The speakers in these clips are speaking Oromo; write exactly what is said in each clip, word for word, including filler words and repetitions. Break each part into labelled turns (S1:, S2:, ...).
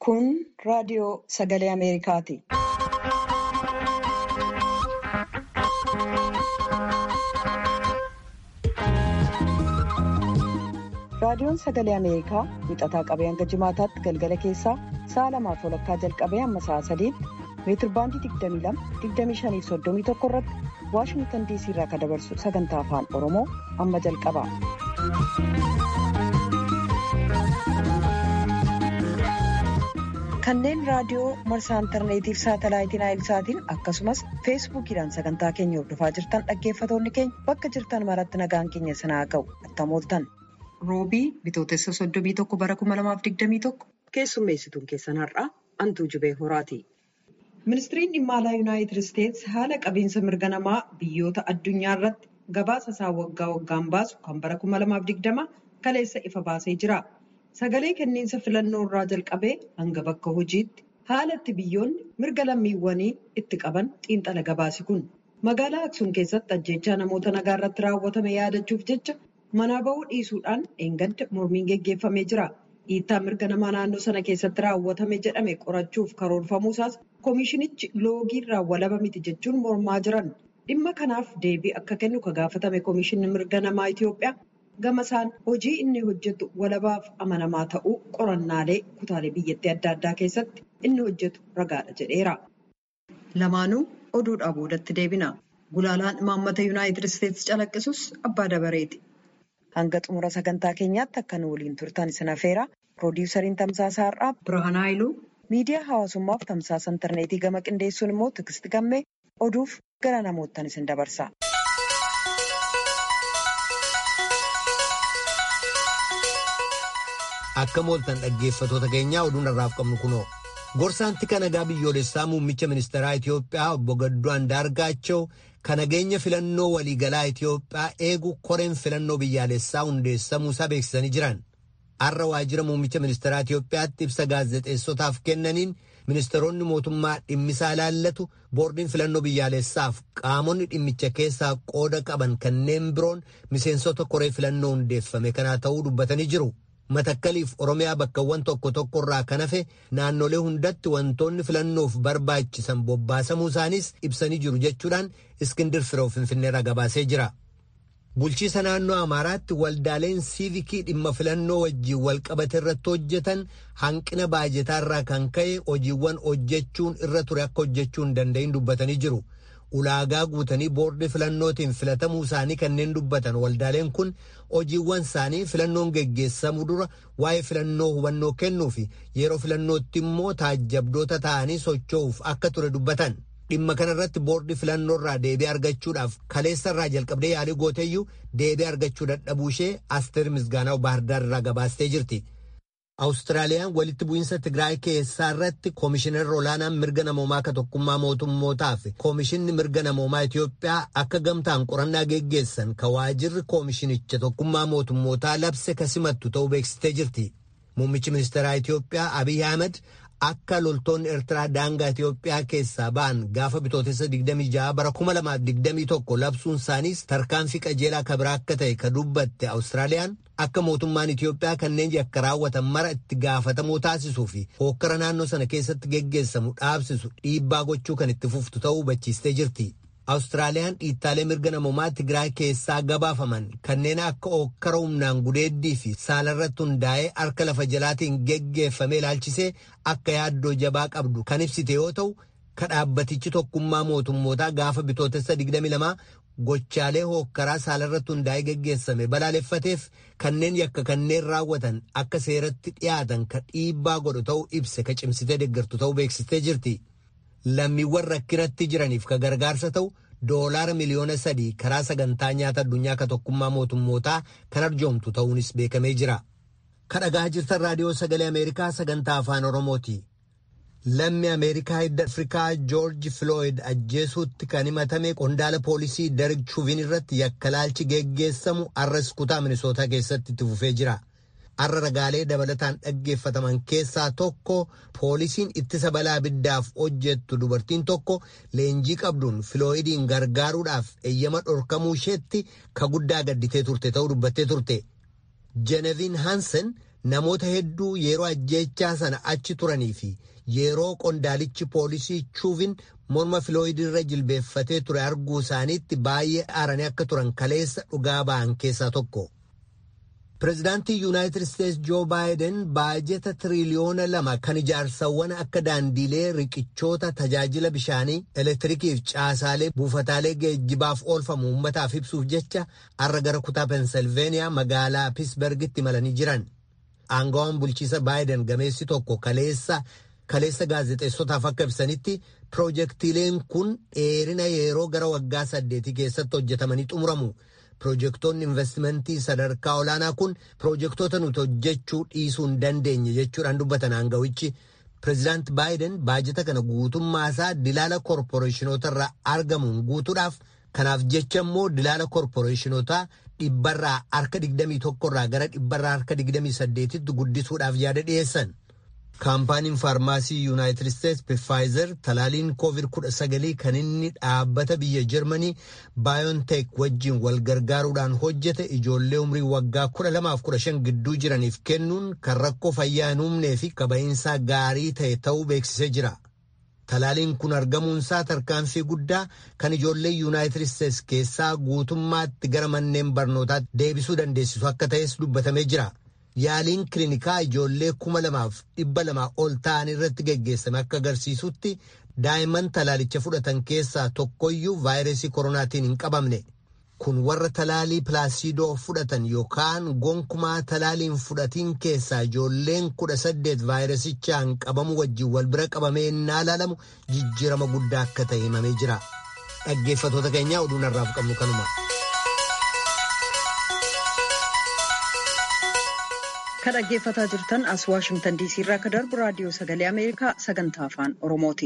S1: Kun raadiyoo sagalee Ameerikaati. Raadiyoon sagalee Ameerikaa wixataa qabee hanga jimaataatti galgala keessaa sa'a lamaaf walakkaa jalqabee hamma sa'a sadiitti meetirbaandii digdamii lama digdamii shanii fi soddomii tokko irratti Waashingtan diisii irraa kan dabarsu sagantaa afaan Oromoo amma jalqaba. Kanneen raadiyoo marsaa intarneetiif saatalaayitii naayilsaatiin akkasumas feesbuukiidhaan sagantaa keenya hordofaa jirtan dhaggeeffatoonni keenya bakka jirtan maratti nagaan keenya sanaa ga'u attamooltan. Roobii bitootessa soddomii tokko bara kuma lamaaf digdamii tokko keessummeessituun keessan har'aa Antuu Jibee Horaati. Ministiriin dhimma alaa Yuunaayitid Isteetsi haala qabiinsa mirga namaa biyyoota addunyaa irratti gabaasa isaa waggaa waggaan baasu kan bara kuma lamaaf digdama kaleessa ifa baasee jira. Sagalee kenniinsa filannoo irraa jalqabee hanga bakka hojiitti haala itti biyyoonni mirga lammiiwwanii itti qaban xiinxala gabaasi kun. Magaalaa Aksuum keessatti ajjeechaa namoota nagaa irratti raawwatame yaadachuuf jecha manaa bahuu dhiisuudhaan eengadda mormiin geggeeffamee jira. Dhiittaa mirga namaa naannoo sana keessatti raawwatame jedhame qorachuuf karoorfamuusaas koomishinichi loogiirraa walaba miti jechuun mormaa jiran. Dhimma kanaaf deebii akka kennu ka gaafatame koomishinni mirga namaa Itiyoophiyaa gama isaan hojii inni hojjetu walabaaf amanamaa ta'uu qorannaalee kutaalee biyyattii adda addaa keessatti inni hojjetu ragaadha jedheera. Lamaanuu oduudhaa boodatti deebina. Gulaalaan imaammata Yuunaayitid Isteetsi calaqqisus abbaa dabareeti. Hanga xumura sagantaa keenyaatti akka nu waliin turtan isin affeera. Piroodyusariin Tamsaasaa Har'aa Birhaan Haayiluu, miidiyaa hawaasummaaf tamsaasa intarneetii gama qindeessuun immoo Tigisti Gammee oduuf gara namoottan isin dabarsa.
S2: Akka mooltan dhaggeeffatoota keenyaa oduun irraaf qabnu kunoo. Gorsaan tika nagaa biyyoolessaa muummicha ministeeraa Itiyoophiyaa obbo Gadduu Andaargaachoo kan nageenya filannoo waliigalaa Itiyoophiyaa eegu koreen filannoo biyyaalessaa hundeessamuusaa beeksisanii jiran. Har'a waajjira muummicha ministeeraa Itiyoophiyaatti ibsa gaazexeessotaaf kennaniin ministeeronni mootummaa dhimmisaa ilaallatu boordiin filannoo biyyaalessaaf qaamonni dhimmicha keessaa qooda qaban kanneen biroon miseensota koree filannoo hundeeffame kanaa ta'uu dubbatanii jiru. Matakkaliif Oromiyaa bakkawwan tokko tokko irraa kan hafe naannolee hundatti wantoonni filannoof barbaachisan bobbaasamuu isaanis ibsanii jiru jechuudhaan Iskindir Firoo Finfinneerraa gabaasee jira. Bulchiisa naannoo Amaaraatti waldaaleen siivikii dhimma filannoo wajjin walqabate irratti hojjetan hanqina baajetaa irraa kan ka'e hojiiwwan hojjechuun irra ture akka hojjechuu hin danda'in dubbatanii jiru. Ulaagaa guutanii boordii filannootiin filatamuu isaanii kanneen dubbatan waldaaleen kun hojiiwwan isaanii filannoon geggeessamuu dura waa'ee filannoo hubannoo kennuu fi yeroo filannootti immoo taajjabdoota ta'anii socho'uuf akka ture dubbatan. Dhimma kana irratti boordii filannoo irraa deebii argachuudhaaf kaleessa irraa jalqabdee yaalii gooteeyyuu deebii argachuu dadhabuu ishee Asteer Misgaanaw Baahirdaar irraa gabaastee jirti. Awustiraaliyaan walitti bu'iinsa Tigraay keessaa irratti koomishinar olaanaan mirga namoomaa akka tokkummaa mootummootaa fi koomishinni mirga namoomaa Itiyoophiyaa akka gamtaan qorannaa geggeessan ka waajirri koomishinicha tokkummaa mootummootaa labse kasimattu ta'uu beeksistee jirti. Muummichi ministeeraa Itiyoophiyaa Abiy Ahmed akka loltoonni Eertiraa daangaa Itiyoophiyaa keessaa ba'an gaafa bitootessa digdamii ja'a bara kuma lamaaf digdamii tokko labsuun isaaniis tarkaanfii qajeelaa kabiraa akka ta'e ka dubbatte Awustiraaliyaan akka mootummaan Itiyoophiyaa kanneen yakka raawwatan mara itti gaafatamuu taasisuu fi hookkara naannoo sana keessatti geggeessamu dhaabsisu dhiibbaa gochuu kan itti fuftu ta'uu hubachiistee jirti. Awustiraaliyaan dhiittaalee mirga namoomaa Tigraay keessaa gabaafaman kanneen akka hookkara humnaan gudeeddii fi saalarratti hundaa'ee harka lafa jalaatiin geggeeffame ilaalchisee akka yaaddoo jabaa qabdu kan ibsite yoo ta'u, ka dhaabbatichi tokkummaa mootummootaa gaafa bitootessa digdamii lamaa gochaalee hookkaraa saalarratti hundaa'ee geggeessame balaaleffateef kanneen yakka kanneen raawwatan akka seeratti dhiyaatan ka dhiibbaa godhu ta'uu ibse ka cimsitee deeggartu ta'uu beeksistee jirti. Lammiiwwan rakkinatti jiraniif ka gargaarsa ta'u doolaara miliyoona sadii karaa sagantaa nyaata addunyaa ka tokkummaa mootummootaa kan arjoomtu ta'uunis beekamee jira. Ka dhagaa jirtan raadiyoo sagalee Ameerikaa sagantaa afaan Oromooti. Lammi Ameerikaa hidda Afrikaa Joorji Filooyid ajjeesuutti kan himatame qondaala poolisii Derek Chauvin irratti yakkalaalchi geggeessamu arras kutaa Minisootaa keessatti itti fufee jira. Har'a ragaalee dabalataan dhaggeeffataman keessaa tokko poolisiin ittisa balaa abiddaaf hojjettu dubartiin tokko leenjii qabduun Filooyidiin gargaaruudhaaf eeyyama dhorkamuu isheetti ka guddaa gadditee turte ta'uu dubbattee turte. Genevieve Hansen namoota hedduu yeroo ajjeechaa sana achi turanii fi yeroo qondaalichi poolisii Chuuvin morma Filooyid irra jilbeeffatee ture arguu isaaniitti baay'ee aaranii akka turan kaleessa dhugaa ba'an keessaa tokko. Pireezidaantii Yuunaayitid Isteetsi Joo Baayiden baajeta tiriliyoona lama kan ijaarsawwan akka daandiilee riqichoota tajaajila bishaanii elektirikiif caasaalee buufataalee geejjibaaf oolfamu uummataaf ibsuuf jecha har'a gara kutaa Pensilveeniyaa magaalaa Piisbergitti imalanii jiran. Aangawaan bulchiisa Baayiden gameessi tokko kaleessa kaleessa gaazexeessotaaf akka ibsanitti piroojeektiileen kun dheerina yeroo gara waggaa saddeetii keessatti hojjetamanii xumuramu. Piroojeektoonni investimentii sadarkaa olaanaa kun piroojeektoota nuti hojjechuu dhiisuu hin dandeenye jechuudhaan dubbatan aangawichi. Pireezidaant Baayiden baajeta kana guutummaa isaa dilaala koorporeeshinoota irraa argamuun guutuudhaaf kanaaf jecha immoo dilaala koorporeeshinootaa dhibbarraa harka digdamii tokko irraa gara dhibbarraa harka digdamii saddeetitti guddisuudhaaf yaada dhiyeessan. Kaampaaniin faarmaasii Yuunaayitid Isteetsi Pfizer talaaliin koovid kudha sagal kan inni dhaabbata biyya Jarmanii Baayoonteek wajjin wal gargaaruudhaan hojjete ijoollee umrii waggaa kudha lamaaf kudha shan gidduu jiraniif kennuun kan rakkoo fayyaa hin uumnee fi qaba'iinsaa gaarii ta'e ta'uu beeksisee jira. Talaaliin kun argamuunsaa tarkaanfii guddaa kan ijoollee Yuunaayitid Isteetsi keessaa guutummaatti gara manneen barnootaatti deebisuu dandeessisu akka ta'es dubbatamee jira. Yaaliin kiliinikaa ijoollee kuma lamaaf dhibba lamaa ol ta'an irratti geggeessame akka agarsiisutti daa'imman talaalicha fudhatan keessaa tokkoyyuu vaayirasii koronaatiin hin qabamne. Kun warra talaalii pilaasiidoo fudhatan yookaan gonkumaa talaaliin fudhatiin keessaa ijoolleen kudha saddeet vaayirasichaan qabamu wajjin wal bira qabamee innaa ilaalamu jijjiirama guddaa akka ta'e himamee jira. Dhaggeeffatoota keenyaa oduu narraaf qabnu kanuma.
S1: Kan dhaggeeffataa jirtan as Waashingtan diisii irraa akka darbu raadiyoo sagalee Ameerikaa sagantaa afaan Oromooti.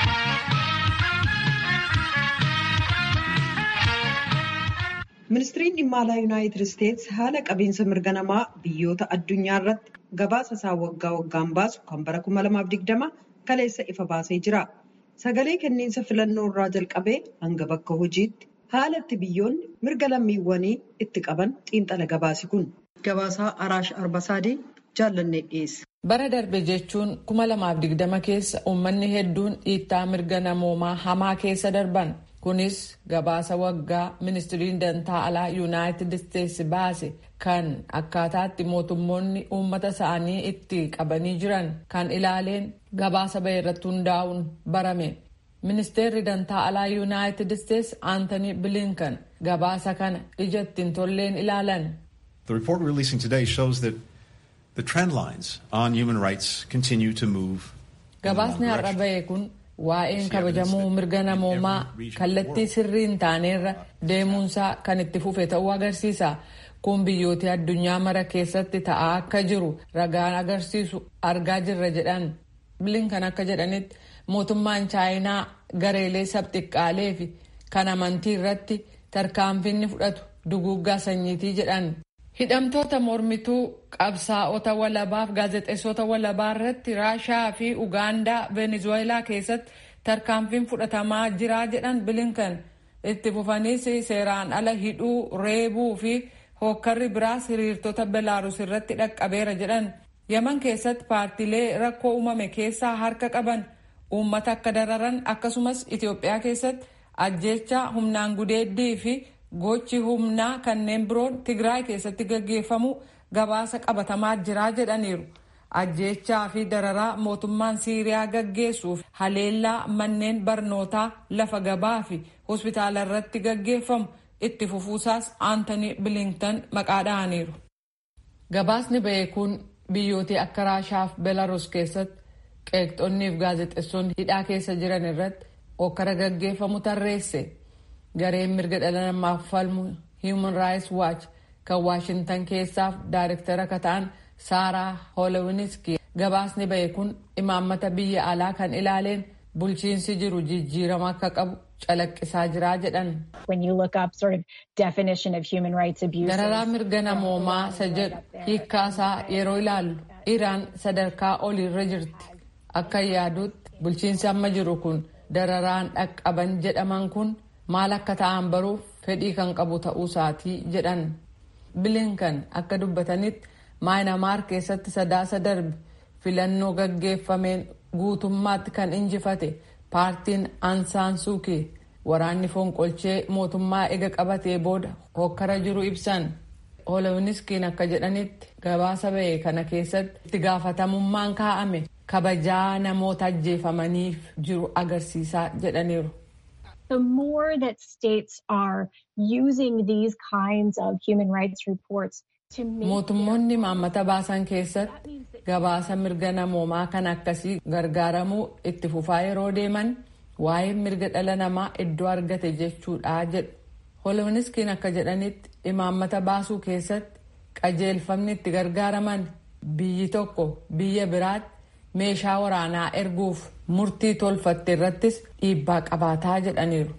S1: Ministiriin dhimma alaa Yuunaayitid Isteetsi haala qabiinsa mirga namaa biyyoota addunyaa irratti gabaasa isaa waggaa waggaan baasu kan bara kuma lamaaf digdama kaleessa ifa baasee jira. Sagalee kenniinsa filannoo irraa jalqabee hanga bakka hojiitti haala itti biyyoonni mirga lammiiwwanii itti qaban xiinxala gabaasi kun. Gabaasaa Araash Arbasaadii jaallannee dhiyeessa.
S3: Bara darbe jechuun kuma lamaaf digdama keessa uummanni hedduun dhiittaa mirga namoomaa hamaa keessa darban. Kunis gabaasa waggaa ministiriin dantaa alaa Yuunaayitid Isteetsi baase kan akkaataatti mootummoonni uummata isaanii itti qabanii jiran kan ilaaleen gabaasa bahe irratti hundaa'uun barame. Ministeerri dantaa alaa Yuunaayitid Isteetsi Aantanii Bilinkan gabaasa kana ija ittiin tolleen ilaalan.
S4: The report we're releasing today shows that the trend lines on human rights continue to move.
S3: Gabaasni har'a bahe kun waa'een kabajamuu mirga namoomaa kallattii sirrii hin taanerra deemuunsaa kan itti fufe ta'uu agarsiisa. Kun biyyoota addunyaa mara keessatti ta'aa akka jiru ragaan agarsiisu argaa jirra jedhan. Bilinkan akka jedhanitti mootummaan Chaayinaa gareelee sabxiqqaalee fi kan amantii irratti tarkaanfiin fudhatu duguuggaa sanyiitii jedhan. Hidhamtoota mormituu qabsaa'ota walabaaf gaazexeessota walabaa irratti Raashaa fi Ugaandaa Venezuelaa keessatti tarkaanfiin fudhatamaa jira jedhan Bilinkan. Itti fufaniis seeraan ala hidhuu, reebuu fi hookkarri biraas hiriirtota Belaaruus irratti dhaqqabeera jedhan. Yaman keessatti paartiilee rakkoo uumame keessaa harka qaban uummata akka dararan akkasumas Itoophiyaa keessatti ajjeechaa humnaan gudeeddii fi gochi humnaa kanneen biroon Tigraay keessatti gaggeeffamu gabaasa qabatamaa jiraa jedhaniiru. Ajjeechaa fi dararaa mootummaan Siiriyaa gaggeessuuf haleellaa manneen barnootaa lafa gabaa fi hospitaala irratti gaggeeffamu itti fufuusaas Aantanii Bilinkan maqaa dha'aniiru. Gabaasni bahe kun biyyoota akka Raashaa fi Belarus keessatti qeeqxonnii fi gaazexeessonni hidhaa keessa jiran irratti hokkara gaggeeffamu tarreesse. Gareen mirga dhala namaaf falmu Human Rights Watch kan Waashintan keessaaf daayirektara akka ta'an Saaraa Hoolewiniski gabaasni bahe kun imaammata biyya alaa kan ilaaleen bulchiinsi jiru jijjiirama akka qabu calaqqisaa jiraa jedhan. Dararaa mirga namoomaa isa jedhu hiikkaasaa yeroo ilaallu Iraan sadarkaa oliirra jirti. Akka yaaduutti bulchiinsi amma jiru kun dararaan dhaqqaban jedhaman kun maal akka ta'an baruuf fedhii kan qabu ta'uu isaatii jedhan. Bilinkan akka dubbatanitti Maayinamaar keessatti sadaasa darbe filannoo gaggeeffameen guutummaatti kan injifate paartiin Ansaan Suukii waraanni fonqolchee mootummaa ega qabatee booda hokkara jiru ibsan. Holowniskiin akka jedhanitti gabaasa ba'e kana keessatti itti gaafatamummaan kaa'ame kabajaa namoota ajjeefamaniif jiru agarsiisaa jedhaniiru.
S5: The more that states are using these kinds of human rights reports to make
S3: mootummoonni maammata baasan keessatti gabaasa mirga namoomaa kan akkasii gargaaramuu itti fufaa yeroo deeman waa'ee mirga dhala namaa iddoo argate jechuudha jedhu. Holowniskiin akka jedhanitti imaammata baasuu keessatti qajeelfamni itti gargaaraman biyyi tokko biyya biraatti meeshaa waraanaa erguuf murtii tolfatte irrattis dhiibbaa qabaataa jedhaniiru.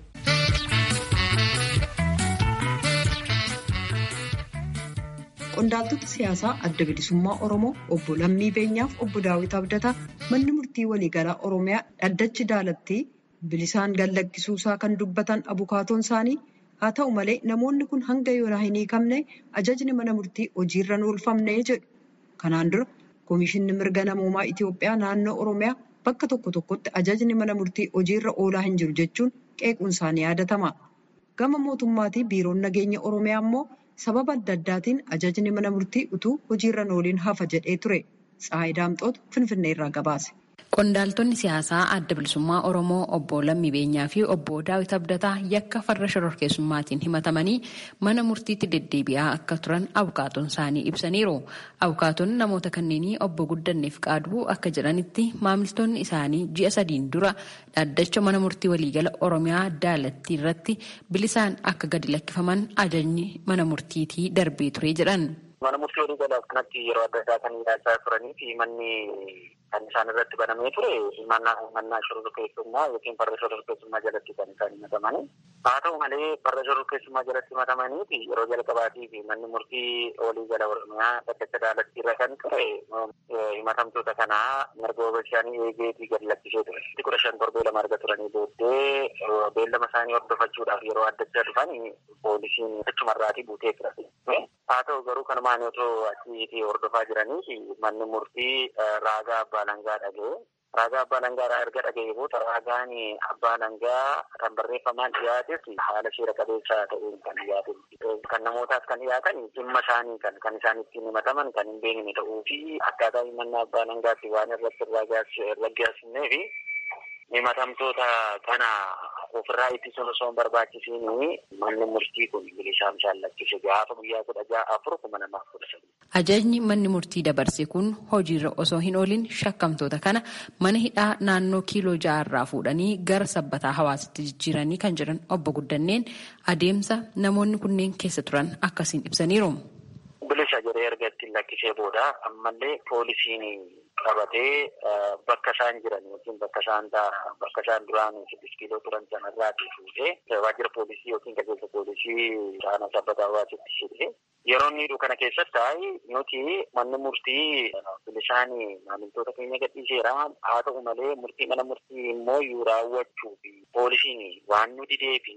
S1: Qondaaltota siyaasaa adda bilisummaa Oromoo obbo Lammii Beenyaaf obbo Daawit Abdataa manni murtii waliigalaa Oromiyaa dhaddachi daalattii bilisaan gallakkisuusaa kan dubbatan abukaatoon isaanii haa ta'u malee namoonni kun hanga yoonaa hin hiikamne ajajni mana murtii hojiirra hin oolfamne jedhu. Kanaan dura Komishinni Mirga Namoomaa Itiyoophiyaa naannoo Oromiyaa bakka tokko tokkotti ajajni mana murtii hojiirra oolaa hin jiru jechuun qeequun isaanii yaadatama. Gama mootummaatii biiroon nageenya Oromiyaa immoo sababa adda addaatiin ajajni mana murtii utuu hojiirra hin ooliin hafa jedhee ture. Tsaayi Daamxootu Finfinnee irraa gabaase.
S6: Qondaaltonni siyaasaa adda bilisummaa Oromoo obbo Lammii Beenyaa fi obbo Daawit Abdataa yakka farra shororkeessummaatiin himatamanii mana murtiitti deddeebi'aa akka turan abukaatoon isaanii ibsaniiru. Abukaatoon namoota kanneenii obbo Guddanneef Qaaduu akka jedhanitti maamiltoonni isaanii ji'a sadiin dura dhaddacha mana murtii waliigala Oromiyaa daalattii irratti bilisaan akka gadi lakkifaman ajajni mana murtiitii darbee ture jedhan.
S7: Mana murtii waliigalaa kanatti yeroo adda addaa kan ilaalchaa turanii fi manni kan isaan irratti banamee ture mannaa shororkeessummaa yookiin farra shororkeessummaa jalatti kan isaan himatamanii. Haa ta'u malee farra shororkeessummaa jalatti himatamanii fi yeroo jalqabaatii fi manni murtii waliigala Oromiyaa dhaddacha daalattii irra kan ture himatamtoota kanaa mirga obeeshaanii eegeetii gadi lakkisee ture. kudha shan torbee lama arga turanii booddee beellama isaanii hordofachuudhaaf yeroo addachaa dhufan poolisiin achumarraatii buutee ture. Haa ta'u garuu kanumaan otoo achiitii hordofaa jiranii manni murtii raagaa abbaa langaa dhagee raagaa abbaa langaa erga dhagee booda raagaan abbaa langaa kan barreeffamaan dhiyaates haala seera qabeessaa ta'een kan dhiyaate kan namootaaf kan dhiyaatan dhimma isaanii kan kan isaan ittiin himataman kan hin beekne ta'uu fi akkaataa himannaa abbaa langaatti waan irratti raggaasnee fi himatamtoota kana ofirraa ittisuun osoo hin barbaachisiin manni murtii kun bilisaan lakkise gaafa guyyaa kudha ja'a afur kuma namaaf kudha sadii.
S6: Ajajni manni murtii dabarse kun hojiirra osoo hin oolin shakkamtoota kana mana hidhaa naannoo kiiloo ja'arraa fuudhanii gara sabbataa hawaasatti jijjiiranii kan jiran obbo Guddanneen adeemsa namoonni kunneen keessa turan akkasiin ibsaniiru.
S7: Bilisa jedhee erga ittiin lakkisee booda ammallee poolisiin qabatee bakka isaan jiran yookiin bakka isaan bakka isaan duraan siddis kiiloo turan sanarraa fuudhee waajjira poolisii yookiin qajeelcha poolisii aanaa sabbataa hawaasatti hidhee yeroo inni hidhu kana keessatti nuti manni murtii bilisaan maamiltoota keenya gadhiiseera haa ta'u malee murtii mana murtii immoo yoo raawwachuu fi poolisiin waan nu didee fi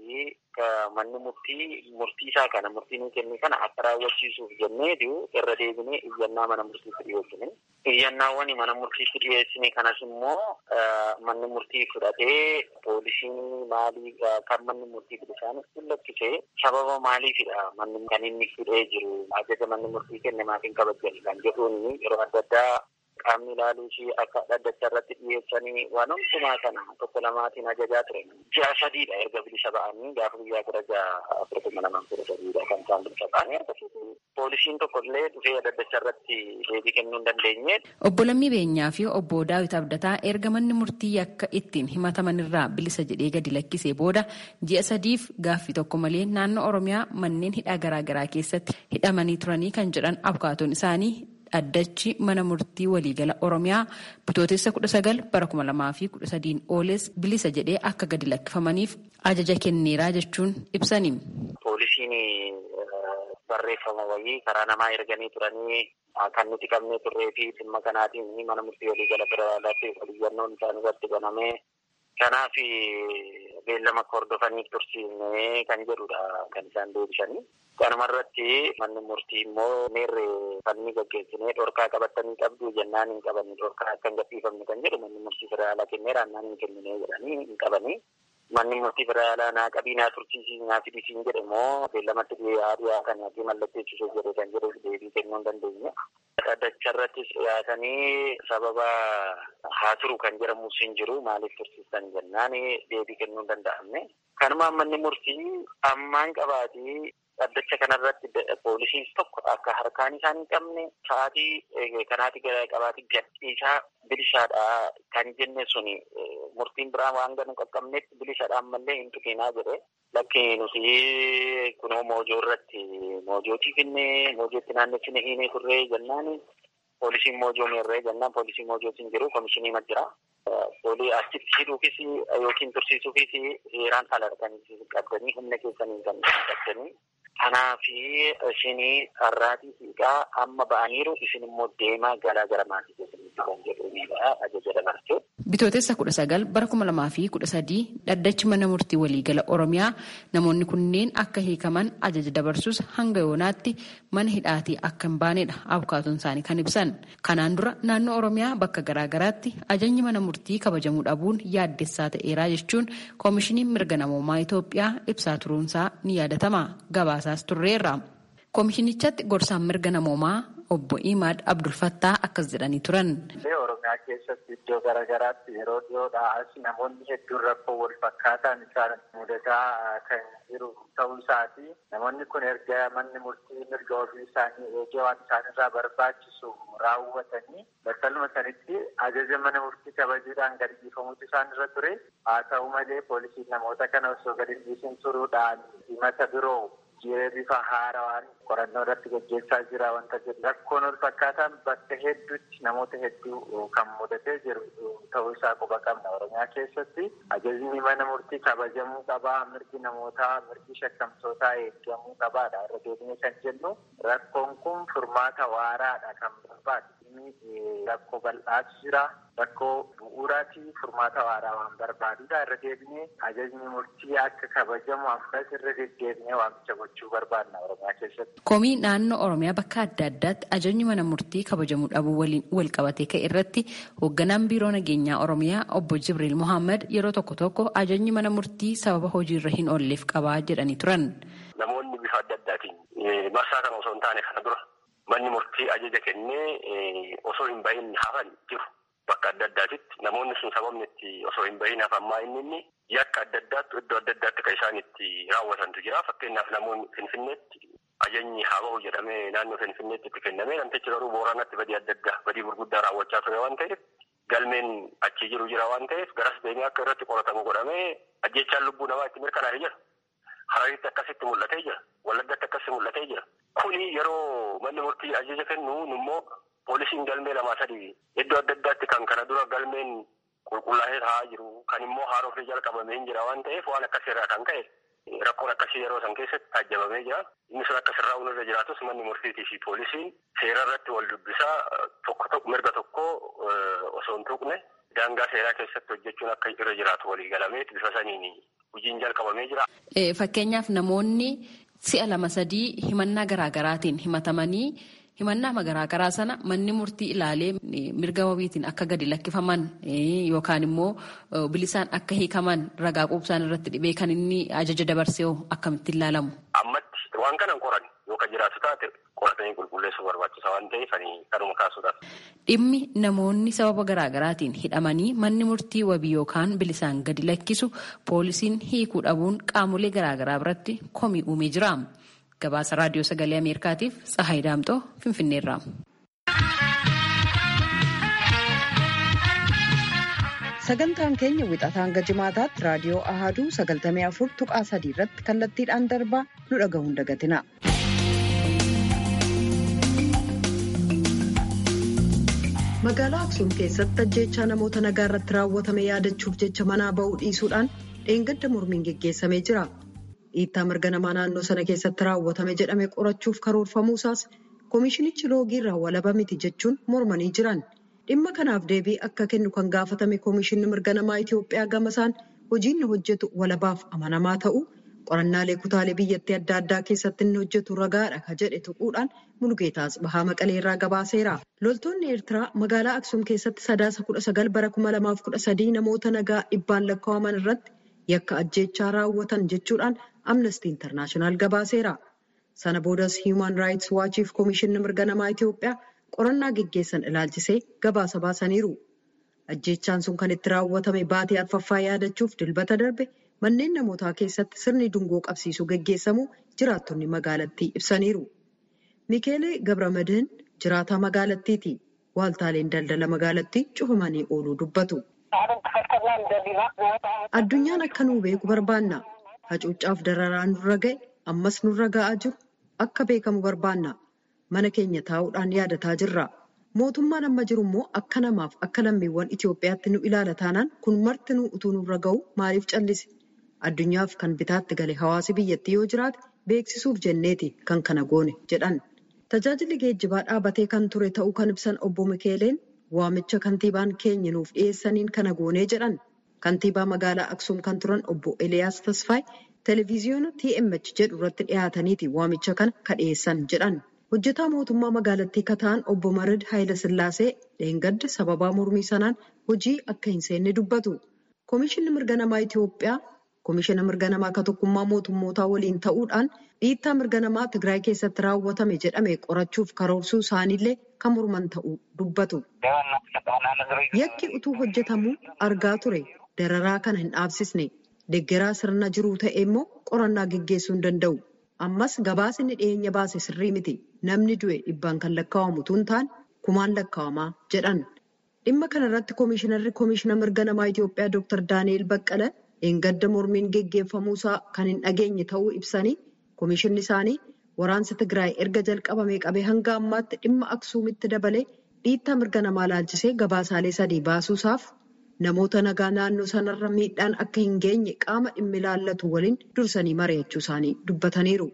S7: manni murtii murtii isaa kana murtii nu kenne kana akka raawwachiisuuf jennee irra deebinee iyyannaa mana murtiitti dhiyeessine. Iyyannaawwan mana murtiitti dhiyeessine kanas immoo manni murtii fudhatee poolisiin maalii kan manni murtii bilisaanis lakkisee sababa maaliifidha manni kan inni fudhee jiru ajaja manni murtii kenne maaf hin kabajjan kan jedhuun yeroo adda addaa qaamni ilaaluu fi akka dhaddacha irratti dhiyeessanii waan hundumaa kana tokko lamaatiin ajajaa ture. Ji'a sadiidha erga bilisa ba'anii gaafa guyyaa kudha ja'a afur kuma lamaan kudha sadiidha kan isaan bilisa ba'anii argisiisu. Poolisiin tokkollee dhufee dhaddacha irratti deebii kennuu hin dandeenye.
S6: Obbo Lammii Beenyaa fi obbo Daawit Abdataa erga manni murtii yakka ittiin himataman irraa bilisa jedhee gadi lakkisee booda ji'a sadiif gaaffii tokko malee naannoo Oromiyaa manneen hidhaa garaagaraa keessatti hidhamanii turanii kan jedhan abukaatoon isaanii dhaddachi mana murtii waliigala Oromiyaa bitootessa kudha sagal bara kuma lamaa fi kudha sadiin ooles bilisa jedhee akka gadi lakkifamaniif ajaja kenneeraa jechuun ibsani.
S7: Poolisiin barreeffama wayii karaa namaa erganii turanii kan nuti qabnee turree fi dhimma kanaatiin mana murtii waliigala federaalaatti waliyyannoon isaan irratti banamee kanaaf beellama hordofanii tursiisnee kan jedhudha kan isaan deebisanii. Kanuma irratti manni murtii immoo meerree fanni gaggeessinee dhorkaa qabatanii qabdu jennaan hin qabanii dhorkaa akka hin gadhiifamne kan jedhu manni murtii federaalaa kennee raannaan hin kennine jedhanii hin qabanii. Manni murtii federaalaa naa qabii naa tursiisii naa fidisiin jedhe immoo beellamatti dhiyaa kan fi mallatteessisuu jedhe kan jedhu deebii kennuu hin dandeenye. Dhaddacha irrattis dhiyaatanii sababa haa turu kan jedhamus hin jiru maaliif tursiistan jennaan deebii kennuu hin danda'amne. Kanuma manni murtii ammaan qabaatii dhaddacha kanarratti poolisiin tokko akka harkaan isaan hin qabne sa'aatii kanaati qabaatii gadhiisaa bilishaadha kan jenne suni murtiin biraa waan ganu qaqqabnetti bilishaadha ammallee hin tuqinaa jedhe lakkee nuti kunoo moojoo irratti moojootii finne moojootti naannessine hiinee turree jennaan poolisiin moojoo meerree jennaan poolisiin moojootiin jiru komishinii majjira. Poolii achitti hidhuufis yookiin tursiisuufis seeraan ala kan qabdanii humna keessanii kan qabdanii. Kanaafi isinii har'aatii siiqaa amma ba'aniiru isin immoo deemaa galaa gara maatii keessanii kan jedhuunidha ajaja dabarsee.
S6: Bitootessa kudha sagal bara kuma lamaa fi kudha sadii dhaddachi mana murtii waliigala Oromiyaa namoonni kunneen akka hiikaman ajaja dabarsus hanga yoonaatti mana hidhaatii akka hin baanedha abukaatoon isaanii kan ibsan. Kanaan dura naannoo Oromiyaa bakka garaagaraatti ajajni mana murtii kabajamuu dhabuun yaaddessaa ta'eeraa jechuun koomishiniin mirga namoomaa Itoophiyaa ibsaa turuunsaa ni yaadatama. Gabaasaas turreerra. Koomishinichatti gorsaan mirga namoomaa obbo Imaad Abdulfattaa akkas jedhanii turan.
S8: Oromiyaa keessatti iddoo garaagaraatti yeroo dhiyoodhaas namoonni hedduun rakkoo wal fakkaataan isaan mudataa kan jiru ta'uu isaati. Namoonni kun erga manni murtii mirga ofii isaanii eegee waan isaan irraa barbaachisu raawwatanii battaluma sanitti ajaja mana murtii kabajuudhaan gadi dhiifamuutu isaan irra ture. Haa ta'u malee poolisiin namoota kana osoo gadi dhiisin turuudhaan himata biroo jiree bifa haarawaan qorannoo irratti gaggeessaa jira wanta jedhu rakkoon wal fakkaataan bakka hedduutti namoota hedduu kan mudatee jiru ta'uu isaa quba qabna. Oromiyaa keessatti ajajni mana murtii kabajamuu qabaa, mirgi namootaa, mirgi shakkamtootaa eegamuu qabaadha. Irra deebinee kan jennu rakkoon kun furmaata waaraadha kan barbaadu. Rakkoo bal'aatu jira. Rakkoo bu'uuraatii furmaata waaraa waan barbaadudha. Irra deebinee ajajni murtii akka kabajamu ammas irra deddeebinee waamicha gochuu barbaadna Oromiyaa keessatti.
S6: Komii naannoo Oromiyaa bakka adda addaatti ajajni mana murtii kabajamuu dhabuu waliin wal qabatee ka'e irratti hoogganaan biiroo nageenyaa Oromiyaa obbo Jibriil Mohaammed yeroo tokko tokko ajajni mana murtii sababa hojiirra hin oolleef qabaa jedhanii turan.
S9: Namoonni bifa adda addaatiin marsaa kana osoo hin taane kana dura manni murtii ajaja kennee osoo hin bahin hafan jiru. Bakka adda addaatitti namoonni sun sababni itti osoo hin bahin hafammaa inni inni yakka adda addaatti iddoo adda addaatti kan isaan itti raawwatantu jira. Fakkeenyaaf namoonni Finfinneetti ajajni haa bahu jedhamee naannoo Finfinneetti itti kennamee namtichi garuu Booranatti badii adda addaa badii gurguddaa raawwachaa ture waan ta'eef galmeen achi jiru jira waan ta'eef garas deemee akka irratti qoratamu godhamee ajjechaan lubbuu namaa itti mirkanaa'ee jira. Hararitti akkasitti mul'atee jira. Wallaggatti akkasitti mul'atee jira. Kuni yeroo manni murtii ajaja kennu immoo poolisiin galmee lamaa sadii iddoo adda addaatti kan kana dura galmeen qulqullaa'ee taa'aa jiru kan immoo haarofee jalqabamee jira waan ta'eef waan akkasirraa kan ka'e rakkoon akkasii yeroo san keessatti taajjabamee jira. Inni sun akkasirraa hundarra jiraatus manni murtiitii fi poolisiin seera irratti wal dubbisaa tokko tokko mirga tokko osoo hin tuqne daangaa seeraa keessatti hojjechuun akka irra jiraatu walii galamee bifa saniin hojiin jalqabamee jira.
S6: Fakkeenyaaf namoonni si'a lama sadii himannaa garaagaraatiin himatamanii himannaa garaagaraa sana manni murtii ilaalee mirga wabiitiin akka gadi lakkifaman yookaan immoo bilisaan akka hiikaman ragaa quubsaan irratti dhibee kan inni ajaja dabarsee akkamitti ilaalamu.
S9: Ammatti waan kanan qoran yookaan jiraatu taate qoratanii qulqulleessuu barbaachisaa waan ta'eef kanuma kaasuudhaaf.
S6: Dhimmi namoonni sababa garaagaraatiin hidhamanii manni murtii wabii yookaan bilisaan gadi lakkisu poolisiin hiikuu dhabuun qaamolee garaagaraa biratti komii uumee jira. Gabaasa raadiyoo sagalee Ameerikaatiif Tsahaay Daamxoo Finfinneerraa.
S1: Sagantaan keenya wixataa hanga jimaataatti raadiyoo Ahaduu sagaltamii afur tuqaa sadii irratti kallattiidhaan darbaa nu dhagahuun dagatina. Magaalaa Aksuum keessatti ajjeechaa namoota nagaa irratti raawwatame yaadachuuf jecha manaa bahuu dhiisuudhaan dheengadda mormiin geggeessamee jira. Dhiittaa mirga namaa naannoo sana keessatti raawwatame jedhame qorachuuf karoorfamuusaas koomishinichi loogii irraa walaba miti jechuun mormanii jiran. Dhimma kanaaf deebii akka kennu kan gaafatame koomishinni mirga namaa Itoophiyaa gamasaan hojiin inni hojjetu walabaaf amanamaa ta'u qorannaalee kutaalee biyyattii adda addaa keessatti inni hojjetu ragaadha ka jedhe tuquudhaan Mulugeetaa Tsibahaa Maqaleerraa gabaaseera. Loltoonni Eertiraa magaalaa Aksuum keessatti sadaasa kudha sagal bara kuma lamaaf kudha sadii namoota nagaa dhibbaan lakkaa'aman irratti yakka ajjeechaa raawwatan jechuudhaan Amnesty International gabaaseera. Sana boodas Human Rights Watchiif Komishinni Mirga Namaa Itoophiyaa qorannaa geggeessan ilaalchisee gabaasa baasaniiru. Ajjeechaan sun kan itti raawwatame baatee arfaffaa yaadachuuf dilbata darbe manneen namootaa keessatti sirni dungoo qabsiisuu geggeessamu jiraattonni magaalattii ibsaniiru. Mikeelee Gabramadiin jiraataa magaalattiiti. Waaltaaleen daldala magaalattii cufamanii ooluu dubbatu. Addunyaan akka nuu beeku barbaanna. Hacuuccaaf dararaan nurra ga'e ammas nurra ga'aa jiru akka beekamu barbaanna. Mana keenya taa'uudhaan yaadataa jirra. Mootummaan amma jiru immoo akka namaaf akka lammiiwwan Itoophiyaatti nu ilaala taanaan kun marti nu utuu nurra ga'u maaliif callise? Addunyaaf kan bitaatti gale hawaasi biyyattii yoo jiraate beeksisuuf jenneeti kan kana goone jedhan. Tajaajilli geejjibaa dhaabatee kan ture ta'uu kan ibsan obbo Mikeeleen waamicha kantiibaan keenya nuuf dhiyeessaniin kana goonee jedhan. Kantiibaa magaalaa Aksuum kan turan obbo Eliyaas Tasfaay televiziyoona T M H jedhu irratti dhiyaataniiti waamicha kana ka dhiyeessan jedhan. Hojjetaa mootummaa magaalattii kataan obbo Marid Haayila Sillaasee dheengadda sababaa mormii sanaan hojii akka hin seenne dubbatu. Komishinni Mirga Namaa Itoophiyaa Komishina Mirga Namaa akka tokkummaa mootummootaa waliin ta'uudhaan dhiittaa mirga namaa Tigraay keessatti raawwatame jedhame qorachuuf karoorsuu isaaniillee kan morman ta'uu dubbatu. Yakki utuu hojjetamuu argaa ture dararaa kana hin dhaabsisne deeggaraa sirna jiruu ta'e immoo qorannaa geggeessuu hin danda'u. Ammas gabaasni dhiyeenya baase sirrii miti. Namni du'e dhibbaan kan lakkaa'amu tun ta'an kumaan lakkaa'amaa jedhan. Dhimma kanarratti Komishinarri Komishina Mirga Namaa Itoophiyaa Dooktar Daani'el Baqqala dheengadda mormiin geggeeffamuusaa kan hin dhageenye ta'uu ibsanii komishinni isaanii waraansa Tigraay erga jalqabamee qabee hanga ammaatti dhimma Aksuumitti dabalee dhiittaa mirga namaa laalchisee gabaasaalee sadii baasuusaaf namoota nagaa naannoo sanarra miidhaan akka hin geenye qaama dhimmi ilaallatu waliin dursanii mari'achuu isaanii dubbataniiru.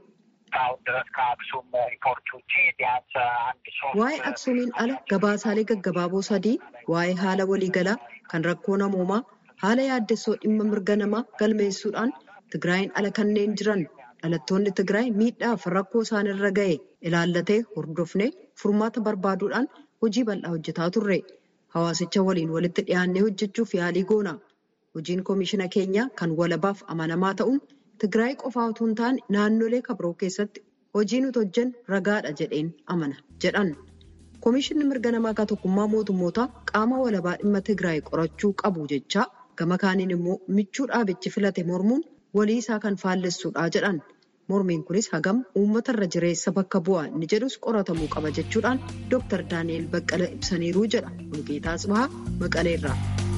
S1: Waa'ee Aksuumiin ala gabaasaalee gaggabaaboo sadii waa'ee haala waliigalaa kan rakkoo namoomaa haala yaaddessoo dhimma mirga namaa galmeessuudhaan Tigraayin ala kanneen jiran dhalattoonni Tigraay miidhaaf rakkoo isaanirra ga'e ilaallatee hordofnee furmaata barbaaduudhaan hojii bal'aa hojjetaa turre. Hawaasicha waliin walitti dhiyaannee hojjechuuf yaalii goona. Hojiin komishina keenyaa kan walabaaf amanamaa ta'uun Tigraay qofaa utuu hin taane naannolee kabiroo keessatti hojii nuti hojjennu ragaadha jedheen amana jedhan. Komishinni mirga namaa akka tokkummaa mootummootaa qaama walabaa dhimma Tigraay qorachuu qabu jechaa gama kaaniin immoo michuu dhaabichi filate mormuun walii isaa kan faallessuudha jedhan. Mormiin kunis hagam uummatarra jireessa bakka bu'aa inni jedhus qoratamuu qaba jechuudhaan Dooktar Daani'el Baqqala ibsaniiru jedha. Mulugeetaa Tsibahaa Maqaleerraa.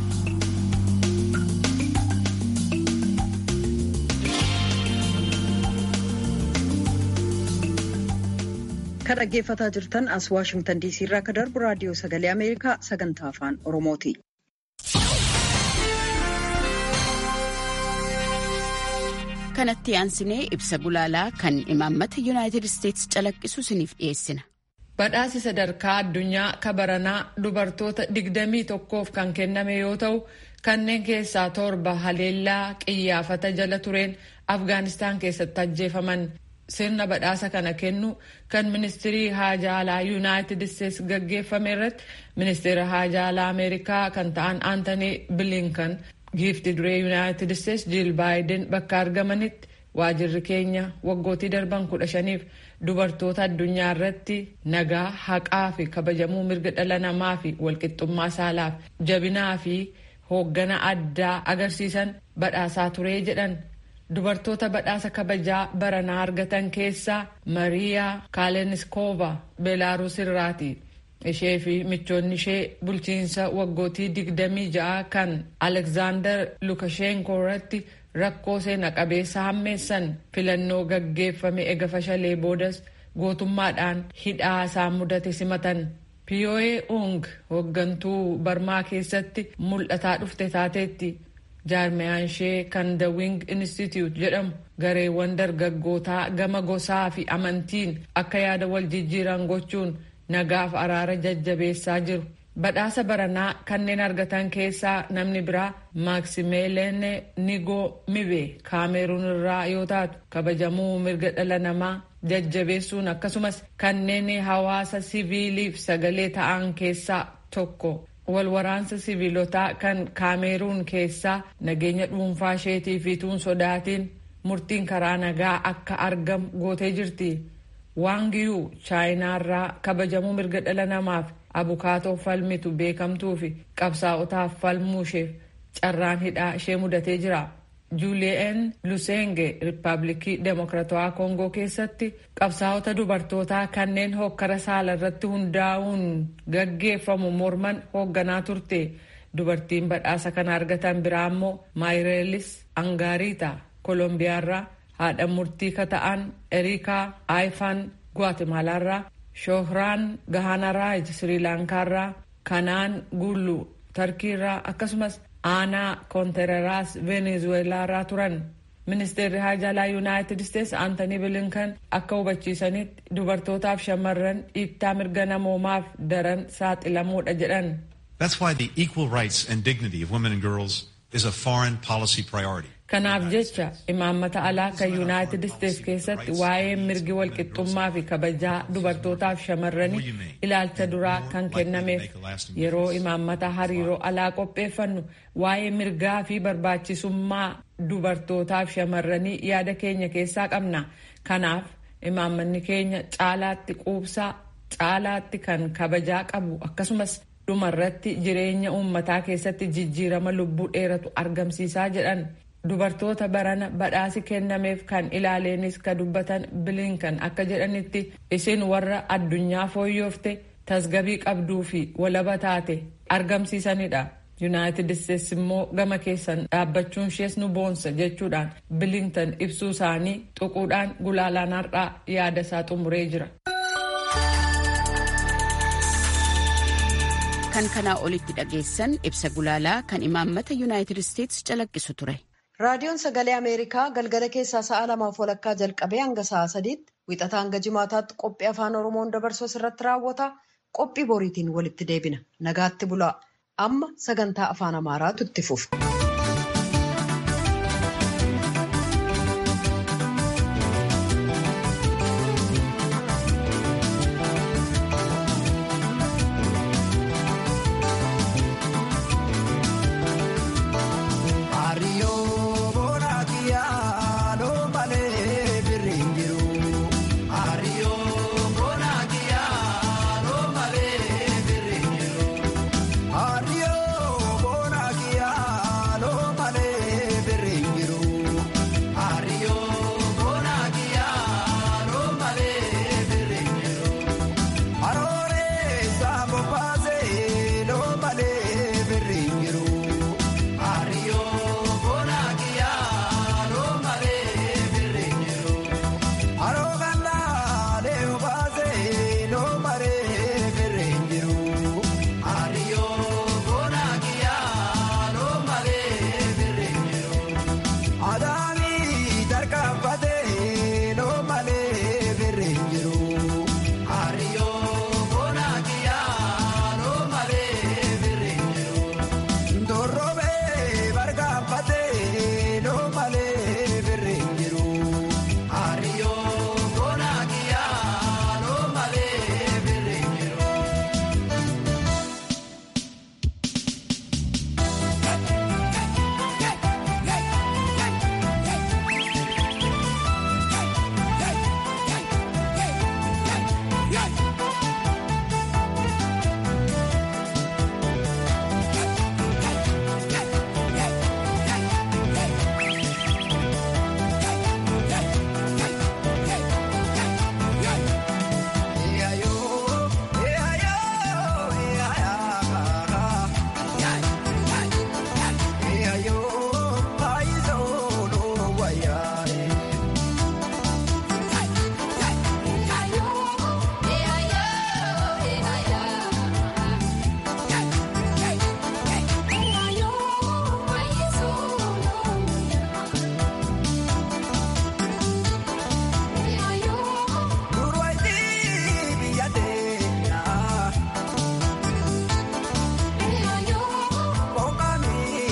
S1: Kan dhaggeeffataa jirtan as Waashingtan D C irraa akka darbu raadiyoo sagalee Ameerikaa sagantaa afaan Oromooti.
S10: Kanatti aansinee ibsa gulaalaa kan imaammata Yuunaayitid Isteetsi calaqqisu isiniif dhiyeessina.
S3: Badhaasi sadarkaa addunyaa kabaranaa dubartoota digdamii tokkoof kan kenname yoo ta'u kanneen keessaa torba haleellaa qiyyaafata jala tureen Afgaanistaan keessatti ajjeefaman. Sirna badhaasa kana kennu kan ministirii haajaa alaa Yuunaayitid Isteetsi gaggeeffame irratti ministeera haajaa alaa Ameerikaa kan ta'an Aantanii Bilinkan giifti duree Yuunaayitid Isteetsi Jiil Baayiden bakka argamanitti waajirri keenya waggootii darban kudha shaniif dubartoota addunyaa irratti nagaa haqaa fi kabajamuu mirga dhala namaa fi walqixxummaa saalaaf jabinaa fi hooggana addaa agarsiisan badhaasaa turee jedhan. Dubartoota badhaasa kabajaa baranaa argatan keessaa Mariyaa Kaaleniskoova Beelaaruus irraati. Ishee fi michoonni ishee bulchiinsa waggootii digdamii ja'a kan Aleksaandar Lukashenko irratti rakkoo seena qabeessa hammeessan filannoo gaggeeffame ega fashalee boodas gootummaadhaan hidhaa isaan mudate simatan. Piyoee Ung hooggantuu Barmaa keessatti mul'ataa dhufte taateetti. Jaarmiyaan ishee kan The Wing Institute jedhamu gareewwan dargaggootaa gama gosaa fi amantiin akka yaada wal jijjiiran gochuun nagaaf araara jajjabeessaa jiru. Badhaasa baranaa kanneen argatan keessaa namni biraa Maaksimeeleen Nigoo Mibe Kaameruun irraa yoo taatu kabajamuu mirga dhala namaa jajjabeessuun akkasumas kanneen hawaasa siviiliif sagalee ta'an keessaa tokko. Walwaraansa siviilotaa kan Kaameruun keessaa nageenya dhuunfaa isheetii fi tuun sodaatiin murtiin karaa nagaa akka argamu gootee jirti. Waangiyuu Chaayinaarraa kabajamuu mirga dhala namaaf abukaatoo falmitu beekamtuu fi qabsaa'otaaf falmuu isheef carraan hidhaa ishee mudatee jira. Juuliyeen Lusenge Riippaabilikii Demokiraatawaa Koongoo keessatti qabsaa'ota dubartootaa kanneen hokkara saala irratti hundaa'uun gaggeeffamu morman hoogganaa turte. Dubartiin badhaasa kana argatan biraa immoo Maayireelis Angaariita Kolombiyaarraa, haadha murtii kata'an Erikaa Aayifaan Guatemalaarraa, Shohraan Gahanaraaj Sri Lankaarraa, Kanaan Gullu Tarkiirraa akkasumas Aanaa Kontereraas Venezuelaarraa turan. Ministeerri Haajaalaa Yuunaayitid Isteetsi Aantanii Bilinkan akka hubachiisanitti dubartootaaf shamarran dhiittaa mirga namoomaaf daran saaxilamuudha jedhan.
S4: That's why the equal rights and dignity of women and girls is a foreign policy priority.
S3: Kanaaf jecha imaammata alaa kan Yuunaayitid Isteetsi keessatti waa'ee mirgi walqixxummaa fi kabajaa dubartootaaf shamarranii ilaalcha duraa kan kennameef. Yeroo imaammata hariiroo alaa qopheeffannu waa'ee mirgaa fi barbaachisummaa dubartootaaf shamarranii yaada keenya keessaa qabna. Kanaaf imaammanni keenya caalaatti quubsaa, caalaatti kan kabajaa qabu akkasumas dhumarratti jireenya uummataa keessatti jijjiirama lubbuu dheeratu argamsiisaa jedhan. Dubartoota barana badhaasi kennameef kan ilaaleenis ka dubbatan Bilinkan akka jedhanitti isin warra addunyaa fooyyofte tasgabii qabduu fi walaba taate argamsiisanidha. Yuunaayitid Isteetsi immoo gama keessan dhaabbachuun ishees nu boonsa jechuudhaan Bilinkan ibsuu isaanii tuquudhaan gulaalaan har'aa yaada isaa xumuree jira.
S10: Kan kanaa olitti dhageessan ibsa gulaalaa kan imaammata Yuunaayitid Isteetsi calaqqisu ture.
S1: Raadiyoon Sagalee Ameerikaa galgala keessaa sa'a lamaaf walakkaa jalqabee hanga sa'a sadiitti wixataa hanga jimaataatti qophii afaan Oromoon dabarsuu irratti raawwata. Qophii boriitiin walitti deebina. Nagaatti bulaa. Amma sagantaa afaan Amaaraatu itti fufa.